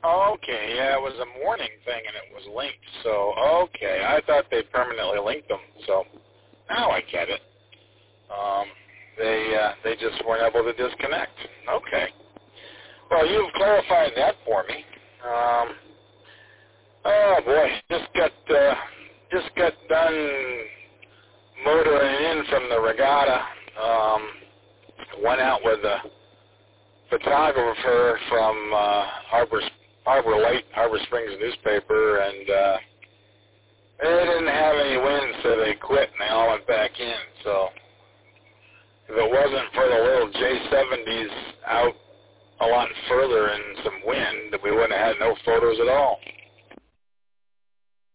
Okay, yeah, it was a morning thing and it was linked. So, okay, I thought they permanently linked them. So now I get it. They just weren't able to disconnect. Okay. Well, you've clarified that for me. Oh boy, just got done motoring in from the regatta. Went out with a photographer from Harbor Springs newspaper, and they didn't have any wind, so they quit, and they all went back in. So if it wasn't for the little J70s out a lot further in some wind, we wouldn't have had no photos at all.